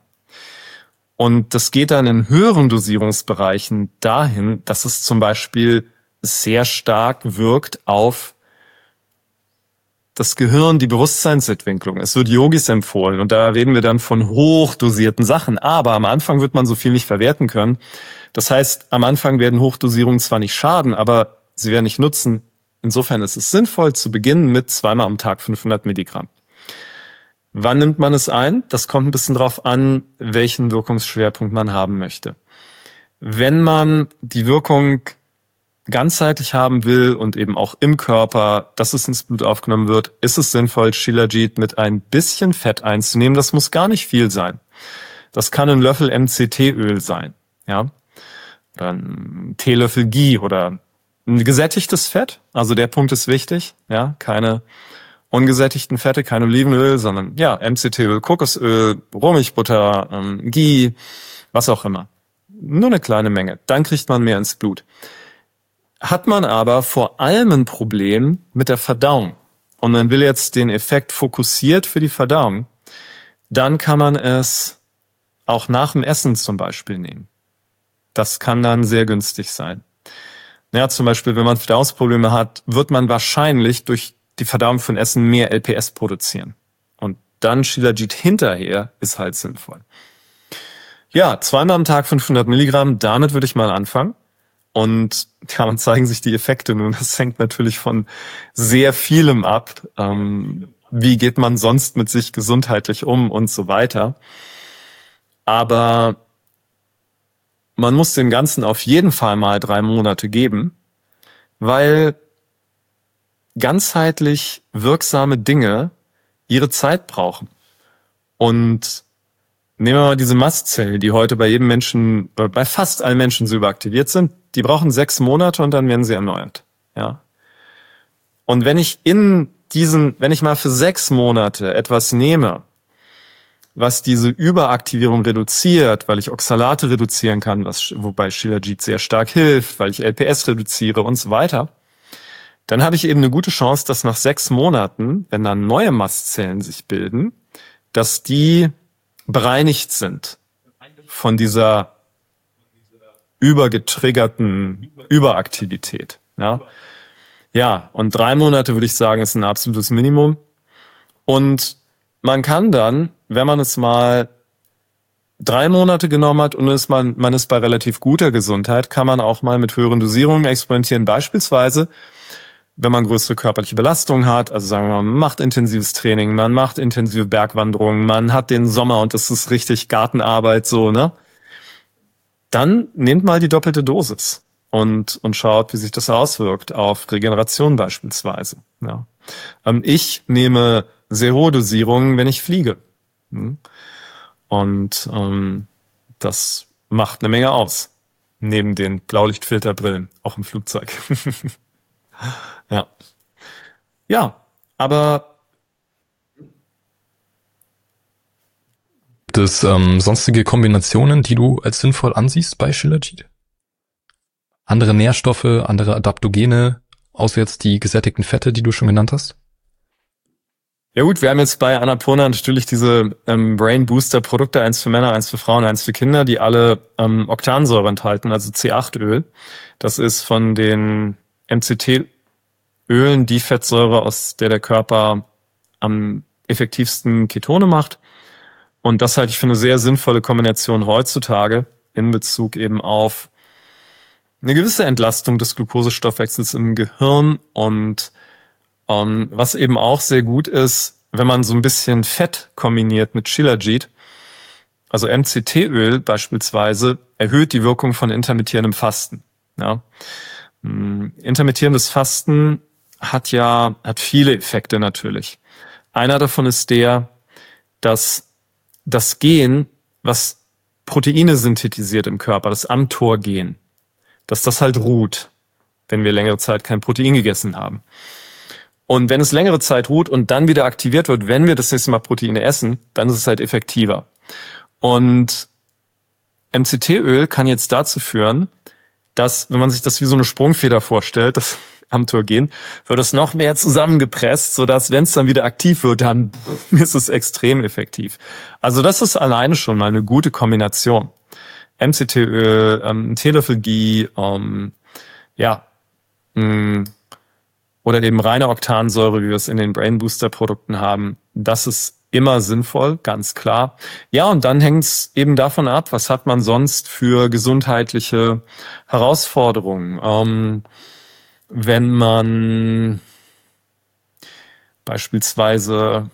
Und das geht dann in höheren Dosierungsbereichen dahin, dass es zum Beispiel sehr stark wirkt auf das Gehirn, die Bewusstseinsentwicklung. Es wird Yogis empfohlen und da reden wir dann von hochdosierten Sachen. Aber am Anfang wird man so viel nicht verwerten können. Das heißt, am Anfang werden Hochdosierungen zwar nicht schaden, aber sie werden nicht nutzen. Insofern ist es sinnvoll, zu beginnen mit 2-mal am Tag 500 Milligramm. Wann nimmt man es ein? Das kommt ein bisschen drauf an, welchen Wirkungsschwerpunkt man haben möchte. Wenn man die Wirkung ganzheitlich haben will und eben auch im Körper, dass es ins Blut aufgenommen wird, ist es sinnvoll, Shilajit mit ein bisschen Fett einzunehmen. Das muss gar nicht viel sein. Das kann ein Löffel MCT-Öl sein, ja, oder ein Teelöffel Ghee oder ein gesättigtes Fett. Also der Punkt ist wichtig, ja, keine ungesättigten Fette, kein Olivenöl, sondern ja, MCT-Öl, Kokosöl, Rohmilchbutter, Ghee, was auch immer. Nur eine kleine Menge. Dann kriegt man mehr ins Blut. Hat man aber vor allem ein Problem mit der Verdauung und man will jetzt den Effekt fokussiert für die Verdauung, dann kann man es auch nach dem Essen zum Beispiel nehmen. Das kann dann sehr günstig sein. Ja, zum Beispiel, wenn man Verdauungsprobleme hat, wird man wahrscheinlich durch die Verdauung von Essen mehr LPS produzieren. Und dann Shilajit hinterher ist halt sinnvoll. Ja, 2-mal am Tag 500 Milligramm, damit würde ich mal anfangen. Und ja, dann zeigen sich die Effekte nun. Das hängt natürlich von sehr vielem ab. Wie geht man sonst mit sich gesundheitlich um und so weiter. Aber man muss dem Ganzen auf jeden Fall mal 3 Monate geben, weil ganzheitlich wirksame Dinge ihre Zeit brauchen. Und nehmen wir mal diese Mastzellen, die heute bei jedem Menschen, bei fast allen Menschen so überaktiviert sind, die brauchen 6 Monate und dann werden sie erneuert. Ja. Und wenn ich mal für 6 Monate etwas nehme, was diese Überaktivierung reduziert, weil ich Oxalate reduzieren kann, wobei Shilajit sehr stark hilft, weil ich LPS reduziere und so weiter, dann habe ich eben eine gute Chance, dass nach 6 Monaten, wenn dann neue Mastzellen sich bilden, dass die bereinigt sind von dieser übergetriggerten Überaktivität. Ja, und 3 Monate würde ich sagen, ist ein absolutes Minimum. Und man kann dann, wenn man es mal 3 Monate genommen hat und man ist bei relativ guter Gesundheit, kann man auch mal mit höheren Dosierungen experimentieren. Beispielsweise, wenn man größere körperliche Belastungen hat, also sagen wir mal, man macht intensives Training, man macht intensive Bergwanderungen, man hat den Sommer und das ist richtig Gartenarbeit, so, ne? Dann nehmt mal die doppelte Dosis und schaut, wie sich das auswirkt auf Regeneration beispielsweise. Ja. Ich nehme sehr hohe Dosierungen, wenn ich fliege. Und das macht eine Menge aus. Neben den Blaulichtfilterbrillen, auch im Flugzeug. Ja. Ja, aber Gibt es sonstige Kombinationen, die du als sinnvoll ansiehst bei Shilajit? Andere Nährstoffe, andere Adaptogene, außer jetzt die gesättigten Fette, die du schon genannt hast? Ja gut, wir haben jetzt bei Annapurna natürlich diese Brain Booster Produkte, eins für Männer, eins für Frauen, eins für Kinder, die alle Oktansäure enthalten, also C8-Öl. Das ist von den MCT-Ölen die Fettsäure, aus der Körper am effektivsten Ketone macht. Und das halte ich für eine sehr sinnvolle Kombination heutzutage in Bezug eben auf eine gewisse Entlastung des Glukosestoffwechsels im Gehirn und was eben auch sehr gut ist, wenn man so ein bisschen Fett kombiniert mit Shilajit, also MCT-Öl beispielsweise, erhöht die Wirkung von intermittierendem Fasten. Ja. Intermittierendes Fasten hat viele Effekte natürlich. Einer davon ist der, dass das Gen, was Proteine synthetisiert im Körper, das mTOR-Gen, dass das halt ruht, wenn wir längere Zeit kein Protein gegessen haben. Und wenn es längere Zeit ruht und dann wieder aktiviert wird, wenn wir das nächste Mal Proteine essen, dann ist es halt effektiver. Und MCT-Öl kann jetzt dazu führen, dass, wenn man sich das wie so eine Sprungfeder vorstellt, das mTOR-Gen, wird es noch mehr zusammengepresst, sodass, wenn es dann wieder aktiv wird, dann ist es extrem effektiv. Also das ist alleine schon mal eine gute Kombination. MCT-Öl, ein Teelöffel Ghee, oder eben reine Oktansäure, wie wir es in den Brain Booster Produkten haben. Das ist immer sinnvoll, ganz klar. Ja, und dann hängt es eben davon ab, was hat man sonst für gesundheitliche Herausforderungen. Wenn man beispielsweise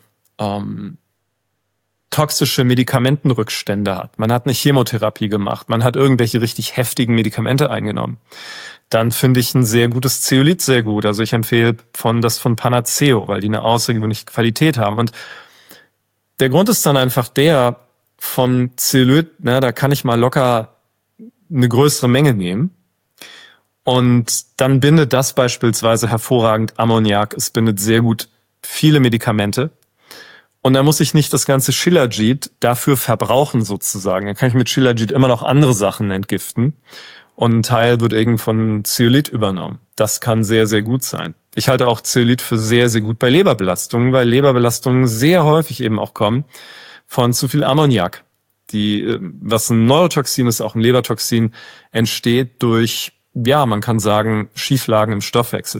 toxische Medikamentenrückstände hat, man hat eine Chemotherapie gemacht, man hat irgendwelche richtig heftigen Medikamente eingenommen, dann finde ich ein sehr gutes Zeolit sehr gut. Also ich empfehle das von Panaceo, weil die eine außergewöhnliche Qualität haben. Und der Grund ist dann einfach der, von Zeolit, da kann ich mal locker eine größere Menge nehmen. Und dann bindet das beispielsweise hervorragend Ammoniak. Es bindet sehr gut viele Medikamente. Und dann muss ich nicht das ganze Shilajit dafür verbrauchen sozusagen. Dann kann ich mit Shilajit immer noch andere Sachen entgiften. Und ein Teil wird eben von Zeolit übernommen. Das kann sehr, sehr gut sein. Ich halte auch Zeolit für sehr, sehr gut bei Leberbelastungen, weil Leberbelastungen sehr häufig eben auch kommen von zu viel Ammoniak. Was ein Neurotoxin ist, auch ein Lebertoxin, entsteht durch, man kann sagen, Schieflagen im Stoffwechsel.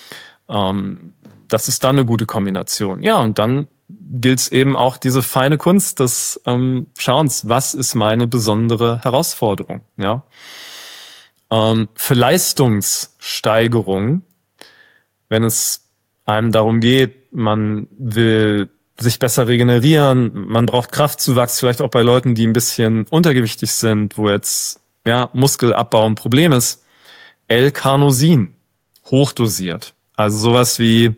Das ist dann eine gute Kombination. Ja, und dann gilt es eben auch diese feine Kunst des Schauens, was ist meine besondere Herausforderung, ja. Für Leistungssteigerung, wenn es einem darum geht, man will sich besser regenerieren, man braucht Kraftzuwachs, vielleicht auch bei Leuten, die ein bisschen untergewichtig sind, wo jetzt Muskelabbau ein Problem ist, L-Carnosin, hochdosiert. Also sowas wie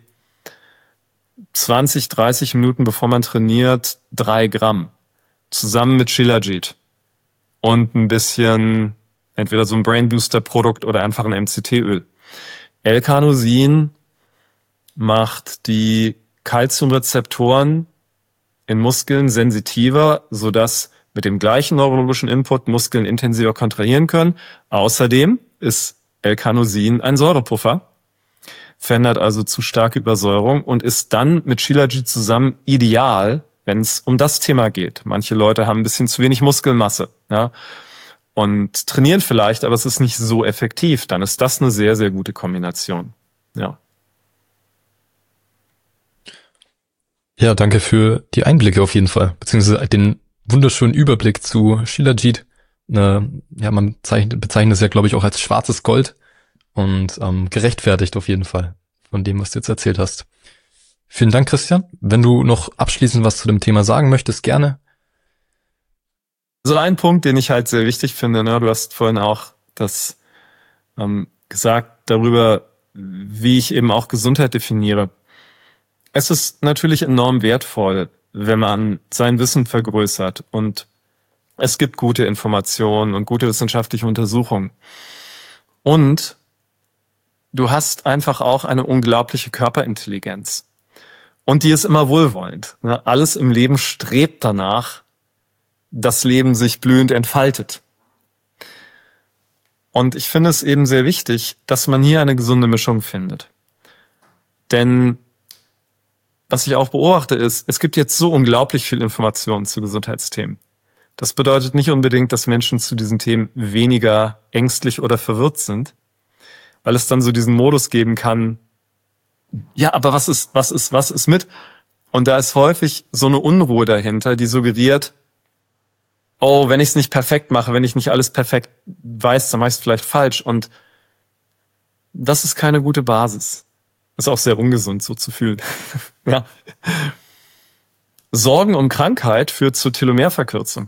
20, 30 Minuten bevor man trainiert, 3 Gramm, zusammen mit Shilajit und ein bisschen entweder so ein Brain Booster Produkt oder einfach ein MCT-Öl. L-Carnosin macht die Calciumrezeptoren in Muskeln sensitiver, sodass mit dem gleichen neurologischen Input Muskeln intensiver kontrahieren können. Außerdem ist L-Carnosin ein Säurepuffer, verhindert also zu starke Übersäuerung und ist dann mit Shilajit zusammen ideal, wenn es um das Thema geht. Manche Leute haben ein bisschen zu wenig Muskelmasse, und trainieren vielleicht, aber es ist nicht so effektiv. Dann ist das eine sehr, sehr gute Kombination. Ja. Ja, danke für die Einblicke auf jeden Fall, beziehungsweise den wunderschönen Überblick zu Shilajit. Man bezeichnet es ja, glaube ich, auch als schwarzes Gold und gerechtfertigt auf jeden Fall von dem, was du jetzt erzählt hast. Vielen Dank, Christian. Wenn du noch abschließend was zu dem Thema sagen möchtest, gerne. So ein Punkt, den ich halt sehr wichtig finde, du hast vorhin auch das gesagt darüber, wie ich eben auch Gesundheit definiere. Es ist natürlich enorm wertvoll, wenn man sein Wissen vergrößert und es gibt gute Informationen und gute wissenschaftliche Untersuchungen. Und du hast einfach auch eine unglaubliche Körperintelligenz. Und die ist immer wohlwollend. Alles im Leben strebt danach, das Leben sich blühend entfaltet. Und ich finde es eben sehr wichtig, dass man hier eine gesunde Mischung findet. Denn was ich auch beobachte, ist, es gibt jetzt so unglaublich viel Informationen zu Gesundheitsthemen. Das bedeutet nicht unbedingt, dass Menschen zu diesen Themen weniger ängstlich oder verwirrt sind, weil es dann so diesen Modus geben kann, ja, aber was ist mit? Und da ist häufig so eine Unruhe dahinter, die suggeriert, oh, wenn ich es nicht perfekt mache, wenn ich nicht alles perfekt weiß, dann mache ich es vielleicht falsch. Und das ist keine gute Basis. Ist auch sehr ungesund, so zu fühlen. Ja. Sorgen um Krankheit führt zur Telomerverkürzung.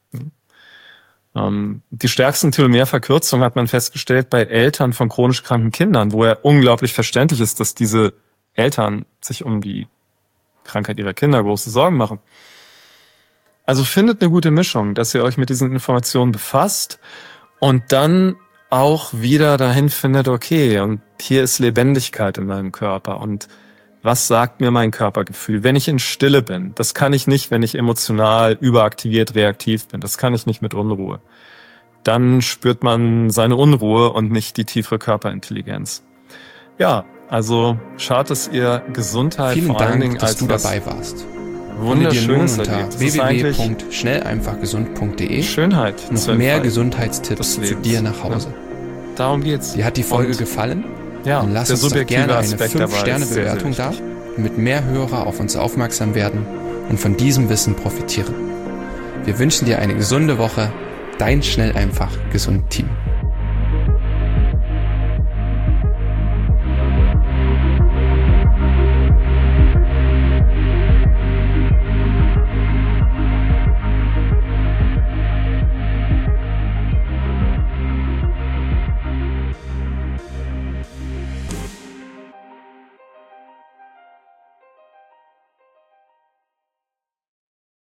Die stärksten Telomerverkürzungen hat man festgestellt bei Eltern von chronisch kranken Kindern, wo ja unglaublich verständlich ist, dass diese Eltern sich um die Krankheit ihrer Kinder große Sorgen machen. Also findet eine gute Mischung, dass ihr euch mit diesen Informationen befasst und dann auch wieder dahin findet, okay, und hier ist Lebendigkeit in meinem Körper und was sagt mir mein Körpergefühl, wenn ich in Stille bin? Das kann ich nicht, wenn ich emotional überaktiviert, reaktiv bin. Das kann ich nicht mit Unruhe. Dann spürt man seine Unruhe und nicht die tiefere Körperintelligenz. Ja, also schaut, dass ihr Gesundheit Vielen vor allen Dank, Dingen dass als du dabei warst. wunderschönes unter erlebt. www.schnelleinfachgesund.de Schönheit noch zu mehr entfalten Gesundheitstipps des zu Lebens. dir nach Hause. Ja, darum geht's. Dir hat die Folge Und gefallen? ja, Dann lass der uns doch subjektive gerne eine Aspekt dabei ist sehr, 5-Sterne-Bewertung sehr da, wichtig. damit mehr Hörer auf uns aufmerksam werden und von diesem Wissen profitieren. Wir wünschen dir eine gesunde Woche. Dein Schnell einfach gesund Team.